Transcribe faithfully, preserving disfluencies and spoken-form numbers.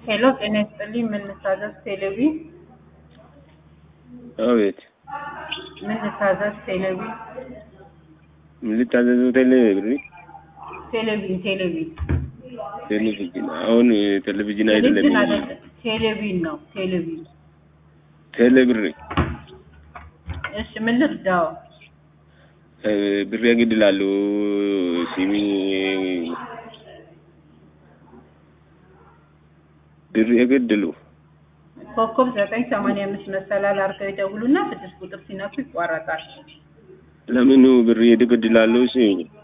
ሄሎ ጤና ይስጥልኝ ምን ልታዘዝ ቴሌቪ አቤት ምን ልታዘዝ ቴሌቪ ምን ልታዘዝ ቴሌቪ ቴሌቪ ቴሌቪ ቴሌቪዥን አሁን ቴሌቪዥን አይደለም ቴሌቪዥን ነው ቴሌቪ ቴሌብር እሺ ምን ልርዳው ብር ያግድላሉ ሲሚ ብር ያግድሉ ኮከብ ዘጠኝ ሰማንያ አምስት መሰላል አርገው ይደውሉና ስድስት ቁጥር ሲነኩ ይቋረጣል ለምን ብር ያግድላሉ እሺ